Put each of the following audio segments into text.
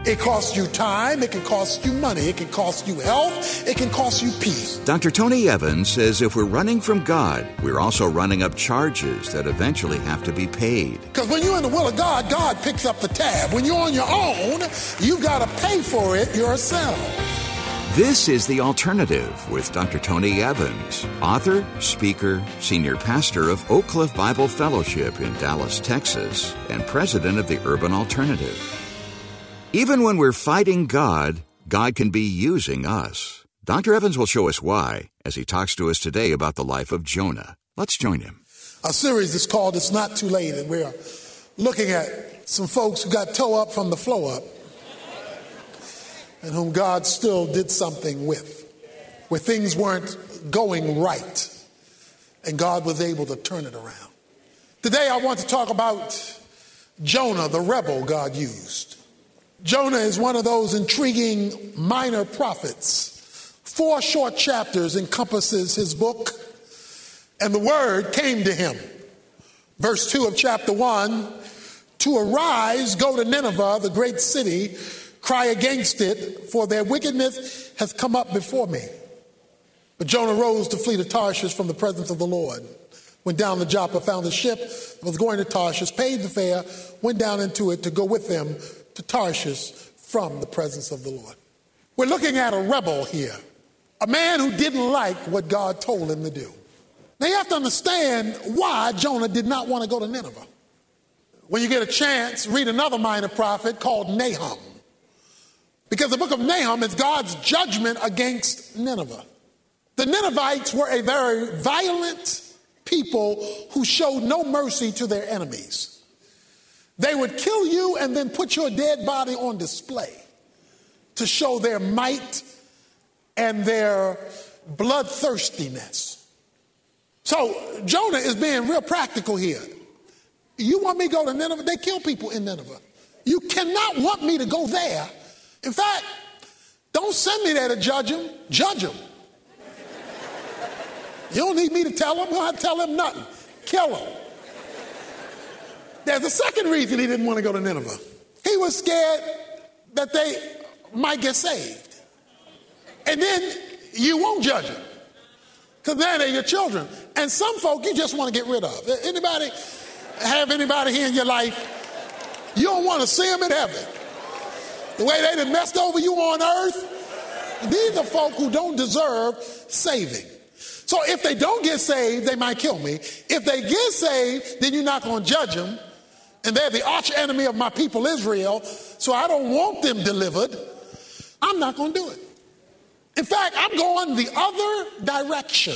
It costs you time, it can cost you money, it can cost you health, it can cost you peace. Dr. Tony Evans says if we're running from God, we're also running up charges that eventually have to be paid. Because when you're in the will of God, God picks up the tab. When you're on your own, you've got to pay for it yourself. This is The Alternative with Dr. Tony Evans, author, speaker, senior pastor of Oak Cliff Bible Fellowship in Dallas, Texas, and president of the Urban Alternative. Even when we're fighting God, God can be using us. Dr. Evans will show us why as he talks to us today about the life of Jonah. Let's join him. Our series is called It's Not Too Late, and we're looking at some folks who got toe up from the flow up and whom God still did something with, where things weren't going right, and God was able to turn it around. Today I want to talk about Jonah, the rebel God used. Jonah is one of those intriguing minor prophets. 4 short chapters encompasses his book, and the word came to him. Verse 2 of chapter 1, to arise, go to Nineveh, the great city, cry against it, for their wickedness has come up before me. But Jonah rose to flee to Tarshish from the presence of the Lord. Went down to Joppa, found a ship that was going to Tarshish, paid the fare, went down into it to go with them to Tarshish from the presence of the Lord. We're looking at a rebel here, a man who didn't like what God told him to do. Now you have to understand why Jonah did not want to go to Nineveh. When you get a chance, read another minor prophet called Nahum. Because the book of Nahum is God's judgment against Nineveh. The Ninevites were a very violent people who showed no mercy to their enemies. They would kill you and then put your dead body on display to show their might and their bloodthirstiness. So Jonah is being real practical here. You want me to go to Nineveh? They kill people in Nineveh. You cannot want me to go there. In fact, don't send me there to judge them. Judge them. You don't need me to tell them. I'll tell them nothing. Kill them. There's a second reason he didn't want to go to Nineveh. He was scared that they might get saved. And then you won't judge them, because now they're your children. And some folk you just want to get rid of. Anybody have anybody here in your life, you don't want to see them in heaven? The way they done messed over you on earth, these are folk who don't deserve saving. So if they don't get saved, they might kill me. If they get saved, then you're not going to judge them. And they're the arch enemy of my people Israel, so I don't want them delivered. I'm not going to do it. In fact, I'm going the other direction.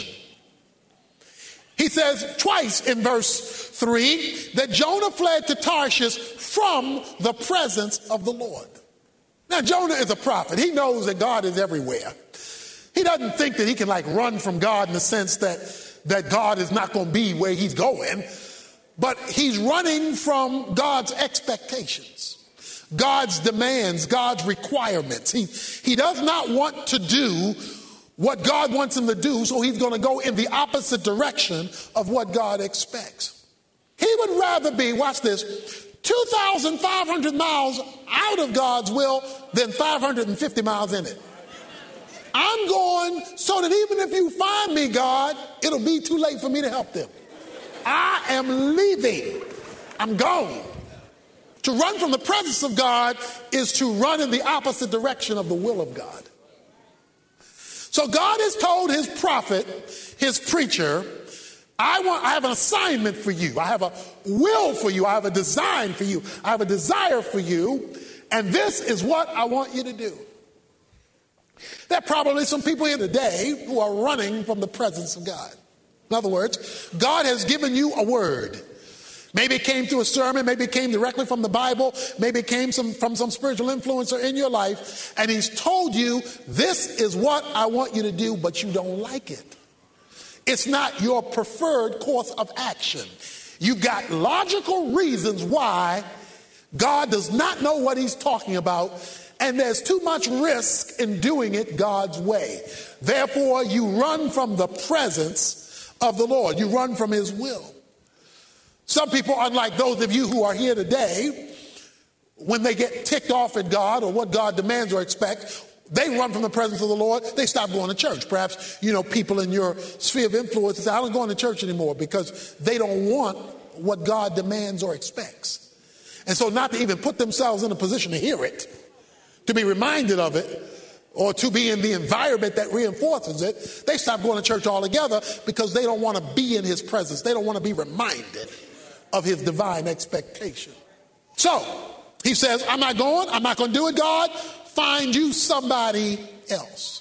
He says twice in verse 3 that Jonah fled to Tarshish from the presence of the Lord. Now, Jonah is a prophet. He knows that God is everywhere. He doesn't think that he can run from God in the sense that God is not going to be where he's going. But he's running from God's expectations, God's demands, God's requirements. He does not want to do what God wants him to do, so he's going to go in the opposite direction of what God expects. He would rather be, watch this, 2,500 miles out of God's will than 550 miles in it. I'm going so that even if you find me, God, it'll be too late for me to help them. I am leaving. I'm gone. To run from the presence of God is to run in the opposite direction of the will of God. So God has told his prophet, his preacher, I have an assignment for you. I have a will for you. I have a design for you. I have a desire for you. And this is what I want you to do. There are probably some people here today who are running from the presence of God. In other words, God has given you a word. Maybe it came through a sermon, maybe it came directly from the Bible, maybe it came from some spiritual influencer in your life, and he's told you, this is what I want you to do, but you don't like it. It's not your preferred course of action. You've got logical reasons why God does not know what he's talking about, and there's too much risk in doing it God's way. Therefore, you run from the presence of the Lord. You run from his will. Some people, unlike those of you who are here today, when they get ticked off at God or what God demands or expects, they run from the presence of the Lord. They stop going to church. Perhaps, people in your sphere of influence say, I don't go to church anymore, because they don't want what God demands or expects. And so not to even put themselves in a position to hear it, to be reminded of it, or to be in the environment that reinforces it, they stop going to church altogether because they don't want to be in his presence. They don't want to be reminded of his divine expectation. So he says, I'm not going to do it, God. Find you somebody else.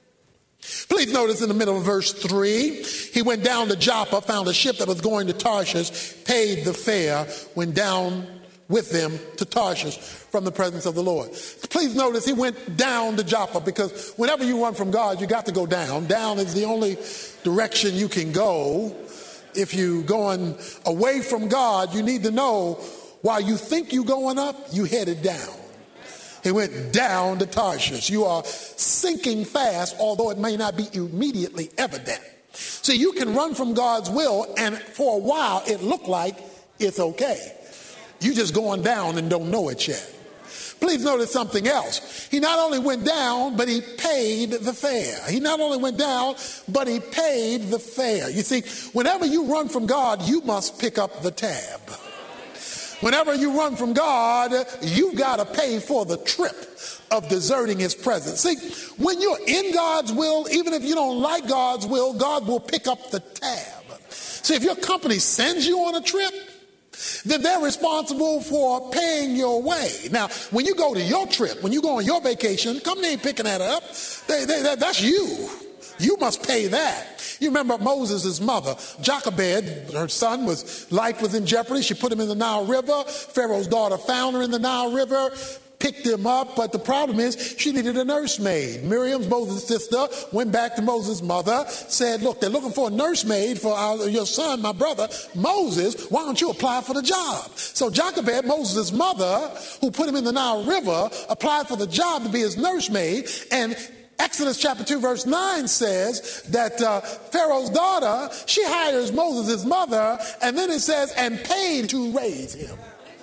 Please notice in the middle of verse 3, he went down to Joppa, found a ship that was going to Tarshish, paid the fare, went down with them to Tarshish from the presence of the Lord. Please notice he went down to Joppa, because whenever you run from God, you got to go down. Down is the only direction you can go. If you're going away from God, you need to know while you think you're going up, you headed down. He went down to Tarshish. You are sinking fast, although it may not be immediately evident. See, you can run from God's will, and for a while it look like it's okay. You just going down and don't know it yet. Please notice something else. He not only went down, but he paid the fare. He not only went down, but he paid the fare. You see, whenever you run from God, you must pick up the tab. Whenever you run from God, you got to pay for the trip of deserting his presence. See, when you're in God's will, even if you don't like God's will, God will pick up the tab. See, if your company sends you on a trip, then they're responsible for paying your way. Now, when you go to your trip, when you go on your vacation, the company ain't picking that up. That's you. You must pay that. You remember Moses' mother, Jochebed, her son, life was in jeopardy. She put him in the Nile River. Pharaoh's daughter found her in the Nile River, picked him up, but the problem is she needed a nursemaid. Miriam, Moses' sister, went back to Moses' mother, said, look, they're looking for a nursemaid for your son, my brother, Moses. Why don't you apply for the job? So Jochebed, Moses' mother, who put him in the Nile River, applied for the job to be his nursemaid, and Exodus chapter 2 verse 9 says that Pharaoh's daughter, she hires Moses' mother, and then it says, and paid to raise him.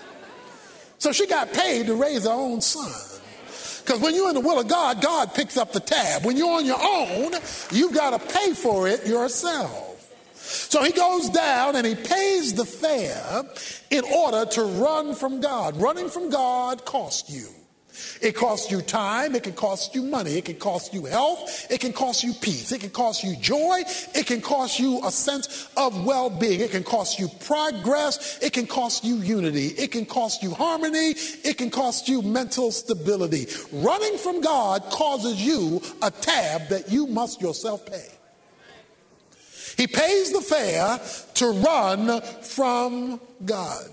So she got paid to raise her own son. Because when you're in the will of God, God picks up the tab. When you're on your own, you've got to pay for it yourself. So he goes down and he pays the fare in order to run from God. Running from God costs you. It costs you time, it can cost you money, it can cost you health, it can cost you peace, it can cost you joy, it can cost you a sense of well-being, it can cost you progress, it can cost you unity, it can cost you harmony, it can cost you mental stability. Running from God causes you a tab that you must yourself pay. He pays the fare to run from God.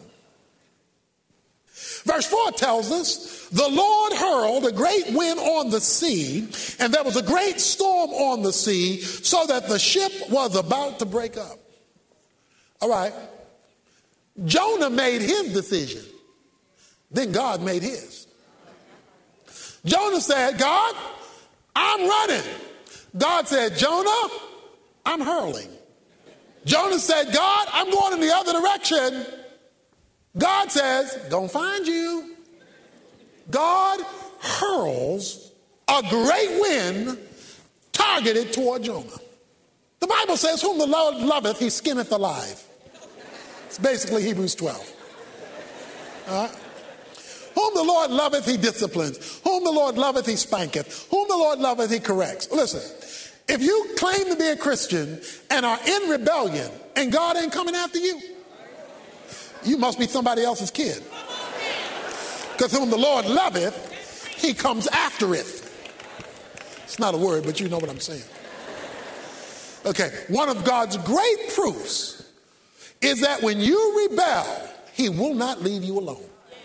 Verse 4 tells us, the Lord hurled a great wind on the sea, and there was a great storm on the sea, so that the ship was about to break up. All right. Jonah made his decision. Then God made his. Jonah said, God, I'm running. God said, Jonah, I'm hurling. Jonah said, God, I'm going in the other direction. God says, gonna find you. God hurls a great wind targeted toward Jonah. The Bible says, whom the Lord loveth, he skinneth alive. It's basically Hebrews 12. All right? Whom the Lord loveth, he disciplines. Whom the Lord loveth, he spanketh. Whom the Lord loveth, he corrects. Listen, if you claim to be a Christian and are in rebellion and God ain't coming after you, you must be somebody else's kid. Because whom the Lord loveth, he comes after it. It's not a word, but you know what I'm saying. Okay, one of God's great proofs is that when you rebel, he will not leave you alone.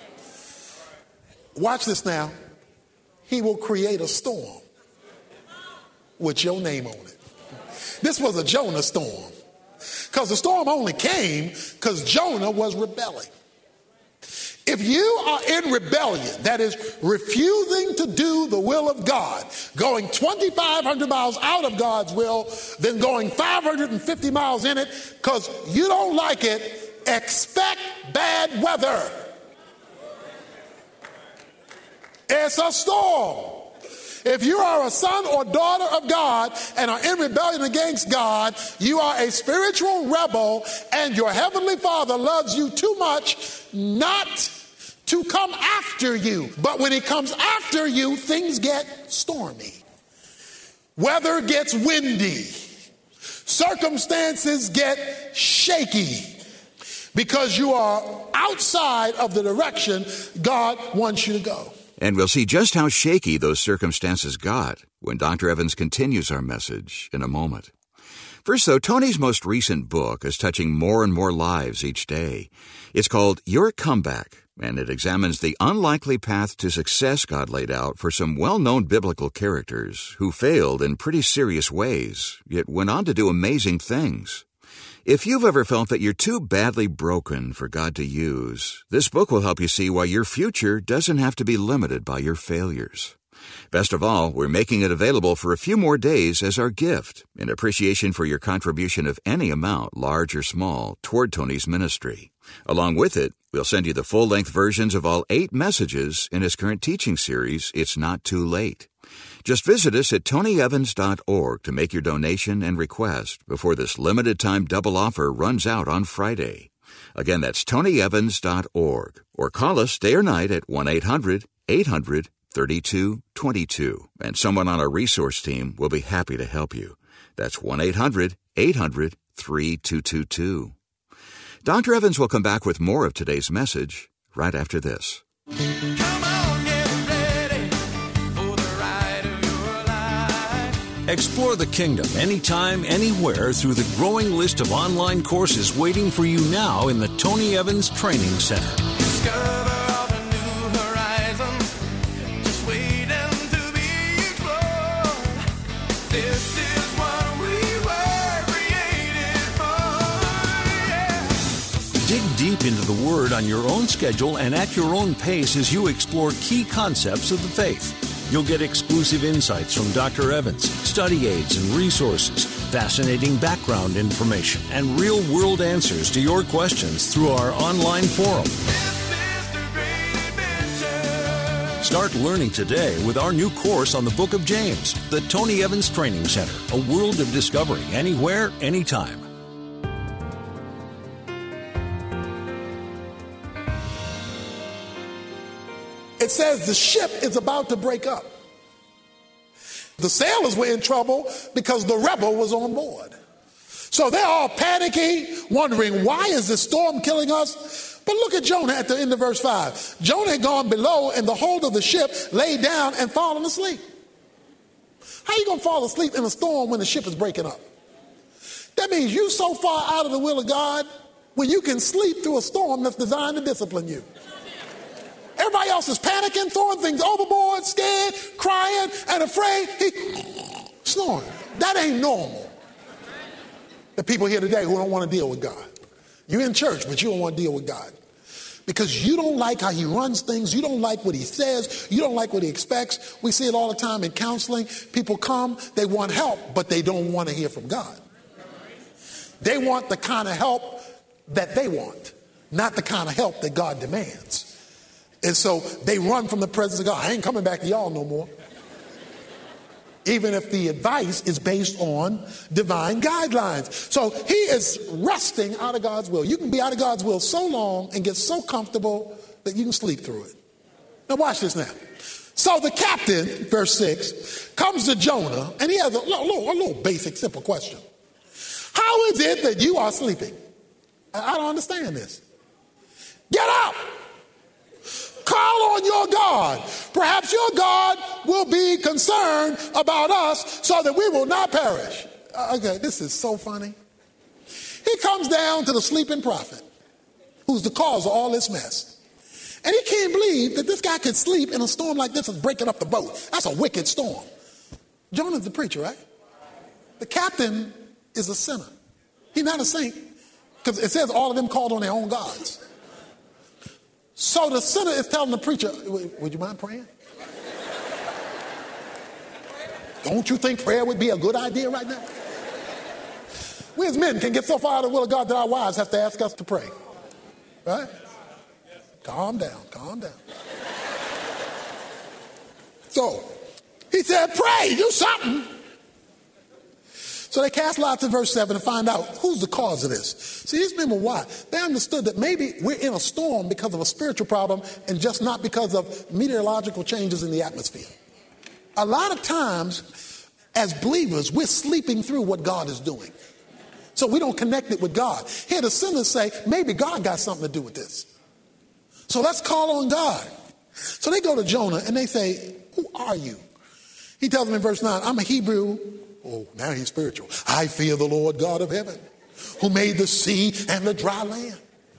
Watch this now. He will create a storm with your name on it. This was a Jonah storm. Because the storm only came because Jonah was rebelling. If you are in rebellion, that is refusing to do the will of God, going 2,500 miles out of God's will, then going 550 miles in it because you don't like it, expect bad weather. It's a storm. If you are a son or daughter of God and are in rebellion against God, you are a spiritual rebel, and your heavenly Father loves you too much not to come after you. But when he comes after you, things get stormy. Weather gets windy. Circumstances get shaky because you are outside of the direction God wants you to go. And we'll see just how shaky those circumstances got when Dr. Evans continues our message in a moment. First, though, Tony's most recent book is touching more and more lives each day. It's called Your Comeback, and it examines the unlikely path to success God laid out for some well-known biblical characters who failed in pretty serious ways, yet went on to do amazing things. If you've ever felt that you're too badly broken for God to use, this book will help you see why your future doesn't have to be limited by your failures. Best of all, we're making it available for a few more days as our gift, in appreciation for your contribution of any amount, large or small, toward Tony's ministry. Along with it, we'll send you the full-length versions of all 8 messages in his current teaching series, It's Not Too Late. Just visit us at tonyevans.org to make your donation and request before this limited-time double offer runs out on Friday. Again, that's tonyevans.org, or call us day or night at 1-800-800-3222, and someone on our resource team will be happy to help you. That's 1-800-800-3222. Dr. Evans will come back with more of today's message right after this. Explore the kingdom anytime, anywhere through the growing list of online courses waiting for you now in the Tony Evans Training Center. Discover all the new horizons, just waiting to be explored. This is what we were created for, yeah. Dig deep into the Word on your own schedule and at your own pace as you explore key concepts of the faith. You'll get exclusive insights from Dr. Evans, study aids and resources, fascinating background information, and real-world answers to your questions through our online forum. Start learning today with our new course on the Book of James, the Tony Evans Training Center, a world of discovery anywhere, anytime. It says the ship is about to break up. The sailors were in trouble because the rebel was on board. So they're all panicky, wondering, why is this storm killing us? But look at Jonah at the end of verse 5. Jonah had gone below in the hold of the ship, laid down and fallen asleep. How are you going to fall asleep in a storm when the ship is breaking up? That means you're so far out of the will of God when you can sleep through a storm that's designed to discipline you. Everybody else is panicking, throwing things overboard, scared, crying, and afraid. He snoring. That ain't normal. The people here today who don't want to deal with God. You're in church, but you don't want to deal with God. Because you don't like how he runs things. You don't like what he says. You don't like what he expects. We see it all the time in counseling. People come, they want help, but they don't want to hear from God. They want the kind of help that they want, not the kind of help that God demands. And so they run from the presence of God. I ain't coming back to y'all no more. Even if the advice is based on divine guidelines. So he is resting out of God's will. You can be out of God's will so long and get so comfortable that you can sleep through it. Now watch this now. So the captain, verse 6, comes to Jonah and he has a little basic, simple question. How is it that you are sleeping? I don't understand this. Get up! Call on your God. Perhaps your God will be concerned about us so that we will not perish. Okay, this is so funny. He comes down to the sleeping prophet, who's the cause of all this mess. And he can't believe that this guy could sleep in a storm like this and breaking up the boat. That's a wicked storm. Jonah's the preacher, right? The captain is a sinner. He's not a saint. Because it says all of them called on their own gods. So the sinner is telling the preacher, would you mind praying? Don't you think prayer would be a good idea right now? We as men can get so far out of the will of God that our wives have to ask us to pray. Right? Calm down, calm down. So he said, pray, do something. So they cast lots in verse 7 to find out who's the cause of this. See, these men were wise. They understood that maybe we're in a storm because of a spiritual problem and just not because of meteorological changes in the atmosphere. A lot of times, as believers, we're sleeping through what God is doing. So we don't connect it with God. Here the sinners say, maybe God got something to do with this. So let's call on God. So they go to Jonah and they say, who are you? He tells them in verse 9, I'm a Hebrew. Oh, now he's spiritual. I fear the Lord God of heaven, who made the sea and the dry land.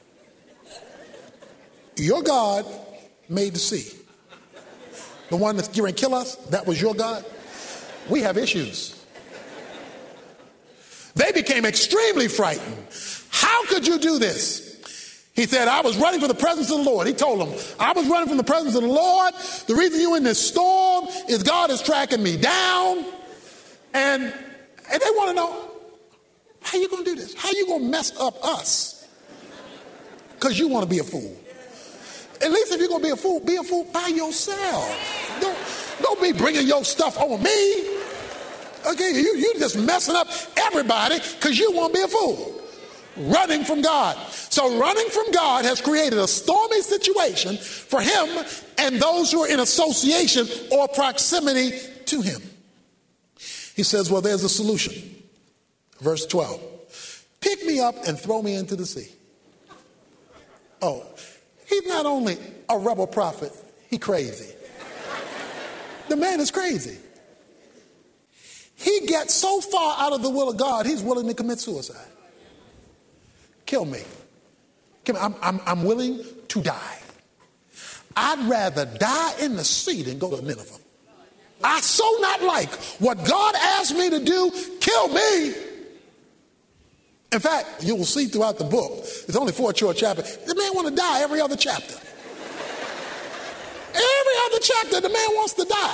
Your God made the sea. The one that's going to kill us, that was your God? We have issues. They became extremely frightened. How could you do this? He said, I was running from the presence of the Lord. He told them, I was running from the presence of the Lord. The reason you're in this storm is God is tracking me down. And they want to know, how you going to do this? How you going to mess up us? Because you want to be a fool. At least if you're going to be a fool by yourself. Don't be bringing your stuff on me. Okay, you just messing up everybody because you want to be a fool. Running from God. So running from God has created a stormy situation for him and those who are in association or proximity to him. He says, well, there's a solution. Verse 12. Pick me up and throw me into the sea. Oh, he's not only a rebel prophet, he's crazy. The man is crazy. He gets so far out of the will of God, he's willing to commit suicide. Kill me. I'm willing to die. I'd rather die in the sea than go to Nineveh. I so not like what God asked me to do. Kill me. In fact, you will see throughout the book, it's only 4 short chapters, the man want to die every other chapter. Every other chapter, the man wants to die.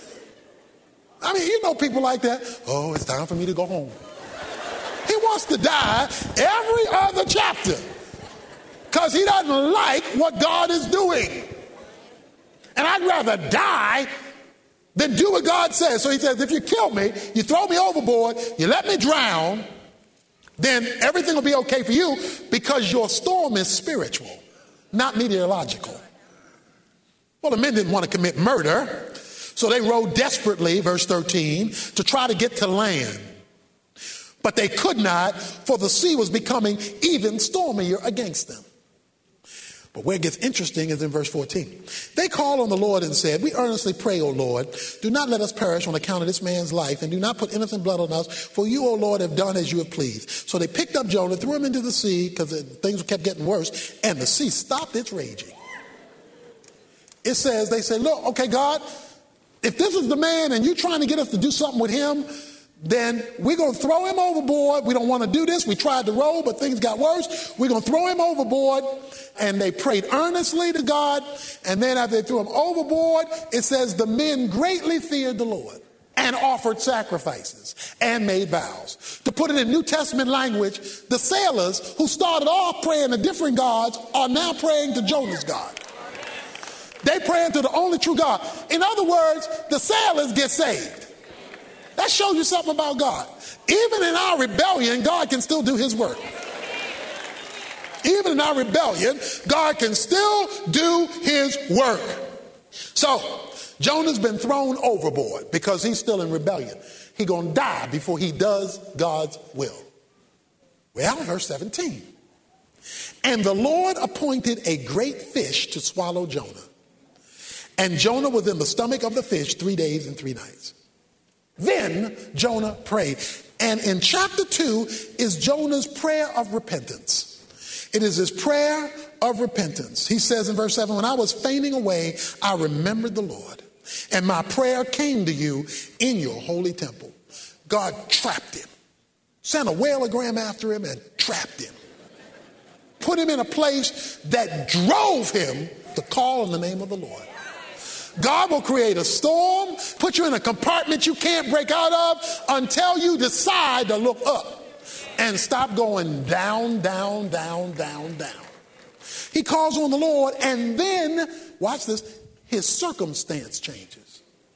I mean, you know people like that. Oh, it's time for me to go home. He wants to die every other chapter because he doesn't like what God is doing. And I'd rather die than do what God says. So he says, if you kill me, you throw me overboard, you let me drown, then everything will be okay for you because your storm is spiritual, not meteorological. Well, the men didn't want to commit murder, so they rowed desperately, verse 13, to try to get to land. But they could not, for the sea was becoming even stormier against them. But where it gets interesting is in verse 14. They called on the Lord and said, we earnestly pray, O Lord, do not let us perish on account of this man's life, and do not put innocent blood on us, for you, O Lord, have done as you have pleased. So they picked up Jonah, threw him into the sea, because things kept getting worse, and the sea stopped its raging. It says, they said, look, okay, God, if this is the man and you're trying to get us to do something with him, then we're going to throw him overboard. We don't want to do this. We tried to row, but things got worse. We're going to throw him overboard. And they prayed earnestly to God. And then after they threw him overboard, it says the men greatly feared the Lord and offered sacrifices and made vows. To put it in New Testament language, the sailors who started off praying to different gods are now praying to Jonah's God. They praying to the only true God. In other words, the sailors get saved. That shows you something about God. Even in our rebellion, God can still do his work. Even in our rebellion, God can still do his work. So, Jonah's been thrown overboard because he's still in rebellion. He's going to die before he does God's will. Well, verse 17. And the Lord appointed a great fish to swallow Jonah. And Jonah was in the stomach of the fish 3 days and 3 nights. Then Jonah prayed. And in chapter 2 is Jonah's prayer of repentance. It is his prayer of repentance. He says in verse 7, when I was fainting away, I remembered the Lord, and my prayer came to you in your holy temple. God trapped him, sent a whaleogram after him and trapped him. Put him in a place that drove him to call on the name of the Lord. God will create a storm, put you in a compartment you can't break out of until you decide to look up and stop going down, down, down, down, down. He calls on the Lord, and then, watch this, his circumstance changes.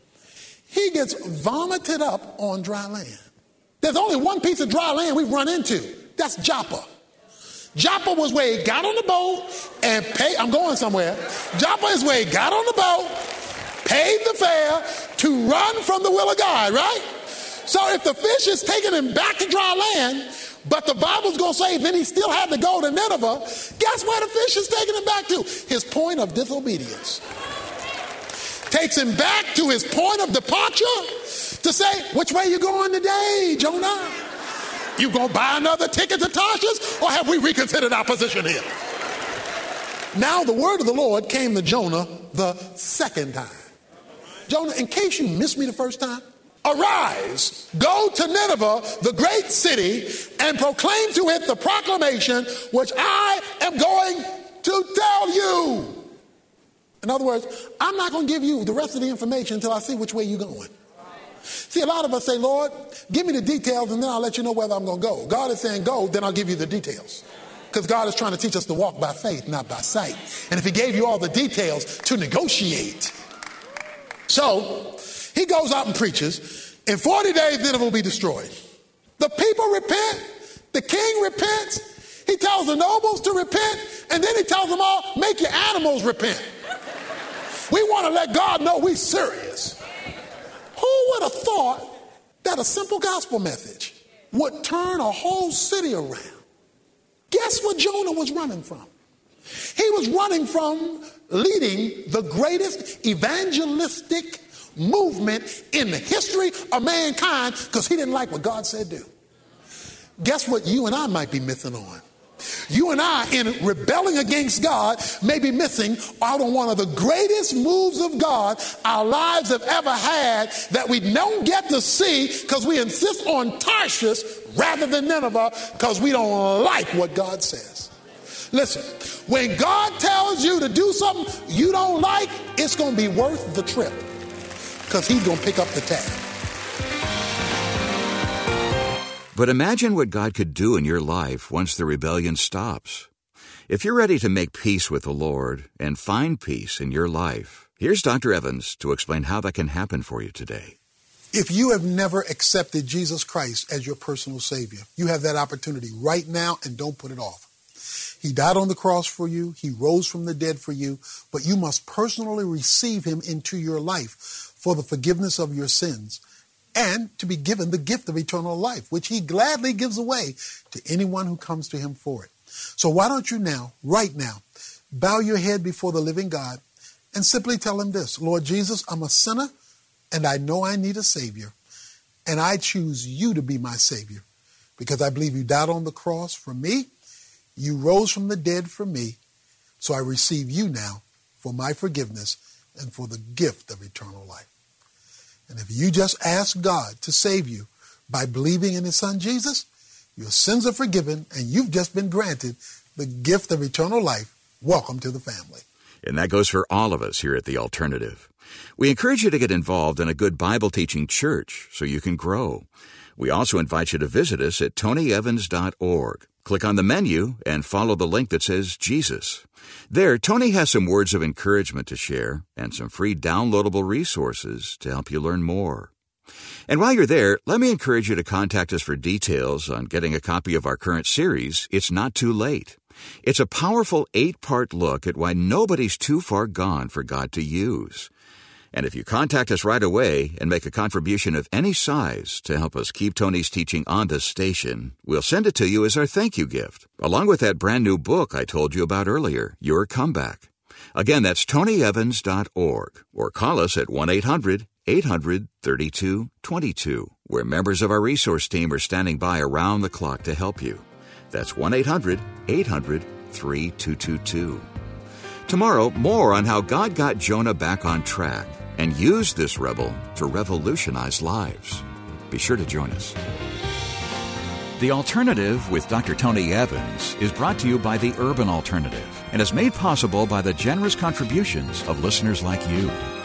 he gets vomited up on dry land. There's only one piece of dry land we've run into. That's Joppa. Joppa was where he got on the boat and paid. I'm going somewhere. Joppa is where he got on the boat, paid the fare to run from the will of God, right? So if the fish is taking him back to dry land, but the Bible's going to say then he still had to go to Nineveh, guess where the fish is taking him back to? His point of disobedience. Takes him back to his point of departure to say, which way you going today, Jonah? You going to buy another ticket to Tarshish, or have we reconsidered our position here? Now the word of the Lord came to Jonah the second time. Jonah, in case you missed me the first time, arise, go to Nineveh, the great city, and proclaim to it the proclamation which I am going to tell you. In other words, I'm not going to give you the rest of the information until I see which way you're going. See, a lot of us say, Lord, give me the details and then I'll let you know whether I'm going to go. God is saying go, then I'll give you the details. Because God is trying to teach us to walk by faith, not by sight. And if he gave you all the details, to negotiate. So he goes out and preaches. In 40 days, Nineveh will be destroyed. The people repent. The king repents. He tells the nobles to repent. And then he tells them all, make your animals repent. We want to let God know we're serious. Who would have thought that a simple gospel message would turn a whole city around? Guess what Jonah was running from? He was running from leading the greatest evangelistic movement in the history of mankind because he didn't like what God said do. Guess what you and I might be missing on? You and I, in rebelling against God, may be missing out on one of the greatest moves of God our lives have ever had that we don't get to see because we insist on Tarshish rather than Nineveh because we don't like what God says. Listen, when God tells you to do something you don't like, it's going to be worth the trip because he's going to pick up the tab. But imagine what God could do in your life once the rebellion stops. If you're ready to make peace with the Lord and find peace in your life, here's Dr. Evans to explain how that can happen for you today. If you have never accepted Jesus Christ as your personal Savior, you have that opportunity right now and don't put it off. He died on the cross for you. He rose from the dead for you, but you must personally receive him into your life for the forgiveness of your sins and to be given the gift of eternal life, which he gladly gives away to anyone who comes to him for it. So why don't you now, right now, bow your head before the living God and simply tell him this: Lord Jesus, I'm a sinner and I know I need a Savior, and I choose you to be my Savior because I believe you died on the cross for me. You rose from the dead for me, so I receive you now for my forgiveness and for the gift of eternal life. And if you just ask God to save you by believing in his son Jesus, your sins are forgiven and you've just been granted the gift of eternal life. Welcome to the family. And that goes for all of us here at The Alternative. We encourage you to get involved in a good Bible teaching church so you can grow. We also invite you to visit us at tonyevans.org. Click on the menu and follow the link that says Jesus. There, Tony has some words of encouragement to share and some free downloadable resources to help you learn more. And while you're there, let me encourage you to contact us for details on getting a copy of our current series, It's Not Too Late. It's a powerful 8-part look at why nobody's too far gone for God to use. And if you contact us right away and make a contribution of any size to help us keep Tony's teaching on this station, we'll send it to you as our thank you gift, along with that brand new book I told you about earlier, Your Comeback. Again, that's tonyevans.org, or call us at 1-800-800-3222, where members of our resource team are standing by around the clock to help you. That's 1-800-800-3222. Tomorrow, more on how God got Jonah back on track and used this rebel to revolutionize lives. Be sure to join us. The Alternative with Dr. Tony Evans is brought to you by the Urban Alternative and is made possible by the generous contributions of listeners like you.